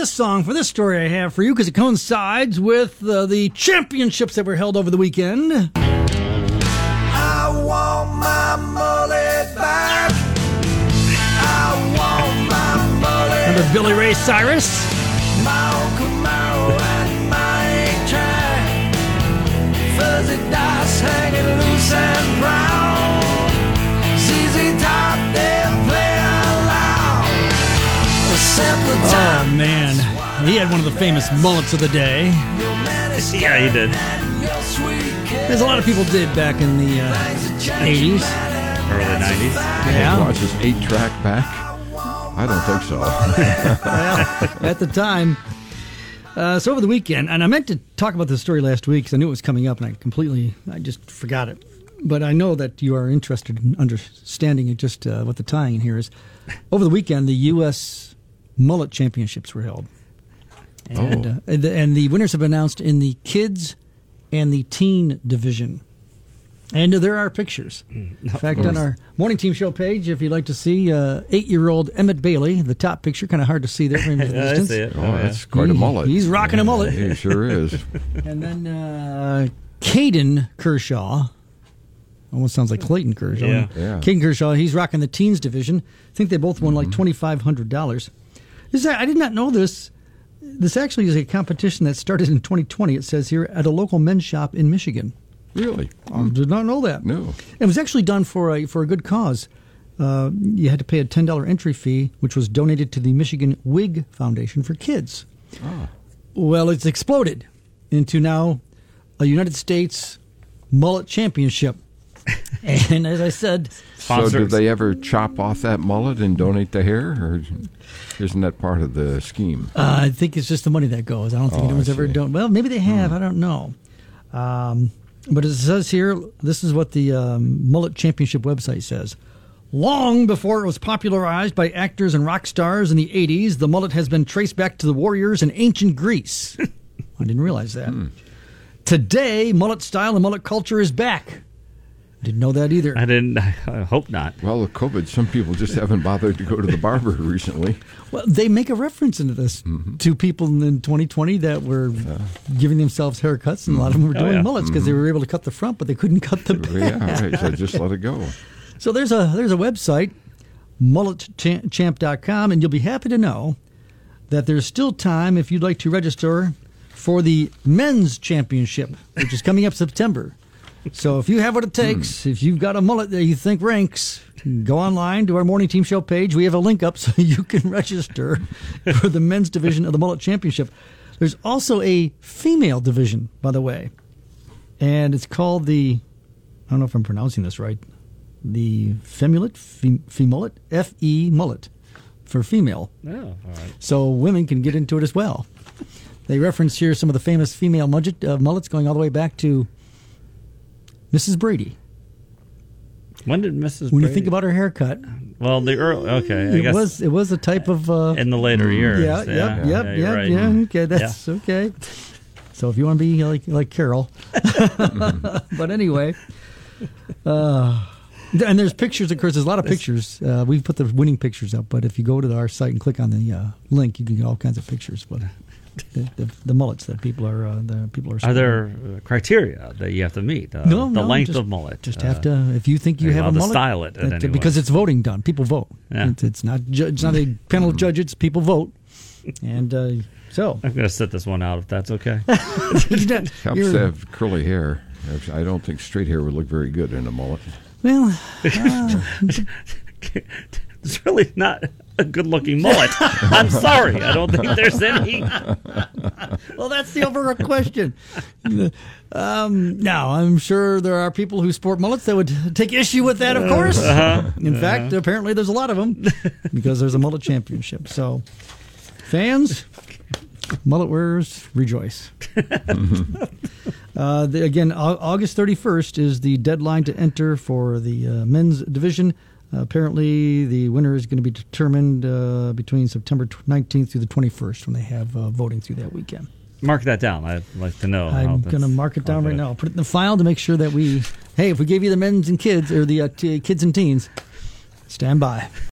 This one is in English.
this song for this story I have for you because it coincides with the championships that were held over the weekend. I want my mullet back. I want my mullet. Remember Billy Ray Cyrus? My old Camaro and my 8-track. Fuzzy dice hanging loose and brown. ZZ Top, they'll play loud. A simpler time. Oh, man. He had one of the famous mullets of the day. Yeah, he did. As a lot of people did back in the 80s. Early 90s. Yeah. Watch his 8-track back? I don't think so. Well, at the time. So over the weekend, and I meant to talk about this story last week because I knew it was coming up, and I just forgot it. But I know that you are interested in understanding it, just what the tying in here is. Over the weekend, the U.S. Mullet Championships were held. And, and the winners have been announced in the kids and the teen division. And there are pictures. In fact, on our morning team show page, if you'd like to see 8-year-old Emmett Bailey, the top picture, kind of hard to see there from the distance. I see it. Oh, that's quite a mullet. He's rocking a mullet. He sure is. And then Caden Kershaw. Almost sounds like Clayton Kershaw. Yeah. Caden Kershaw, he's rocking the teens division. I think they both won like $2,500. I did not know this. This actually is a competition that started in 2020, it says here, at a local men's shop in Michigan. Really? I did not know that. No. It was actually done for a good cause. You had to pay a $10 entry fee, which was donated to the Michigan Wig Foundation for Kids. Ah. Well, it's exploded into now a United States Mullet Championship. And as I said... So did they ever chop off that mullet and donate the hair? Or isn't that part of the scheme? I think it's just the money that goes. I don't think anyone's ever done... Well, maybe they have. I don't know. But as it says here, this is what the Mullet Championship website says. Long before it was popularized by actors and rock stars in the 80s, the mullet has been traced back to the warriors in ancient Greece. I didn't realize that. Today, mullet style and mullet culture is back. Didn't know that either. I didn't. I hope not. Well, with COVID, some people just haven't bothered to go to the barber recently. Well, they make a reference into this to people in 2020 that were giving themselves haircuts, and a lot of them were doing mullets because they were able to cut the front, but they couldn't cut the back. Yeah, right. So just let it go. So there's a website, mulletchamp.com, and you'll be happy to know that there's still time if you'd like to register for the men's championship, which is coming up September. So if you have what it takes, if you've got a mullet that you think ranks, go online to our Morning Team Show page. We have a link up so you can register for the men's division of the Mullet Championship. There's also a female division, by the way, and it's called the, I don't know if I'm pronouncing this right, the Femullet, Femullet, F-E Mullet for female. Oh, all right. So women can get into it as well. They reference here some of the famous female mullets going all the way back to Mrs. Brady. When did Mrs. When Brady? you think about her haircut, Well, the early. Okay, I guess it was a type of in the later years. Yep. You're right. Okay, that's okay. So if you want to be like Carol, but anyway, and there's pictures. Of course, there's a lot of pictures. We've put the winning pictures up, but if you go to our site and click on the link, you can get all kinds of pictures. But the mullets that people are Are there criteria that you have to meet? No, the length just, of mullet. Just have to. If you think you have a mullet, style it anyway. because it's voting done. People vote. Yeah. It's not a panel of judges. People vote, and so I'm going to sit this one out if that's okay. Helps to have curly hair. I don't think straight hair would look very good in a mullet. Well, it's really not a good-looking mullet. I'm sorry. I don't think there's any. Well, that's the overall question. Now, I'm sure there are people who sport mullets that would take issue with that, of course. In fact, apparently there's a lot of them because there's a mullet championship. So, fans, mullet wearers, rejoice. Again, August 31st is the deadline to enter for the men's division. Apparently, the winner is going to be determined between September 19th through the 21st when they have voting through that weekend. Mark that down. I'd like to know. I'm going to mark it down right now. I'll put it in the file to make sure that if we gave you the men's and kids, or the kids and teens, stand by.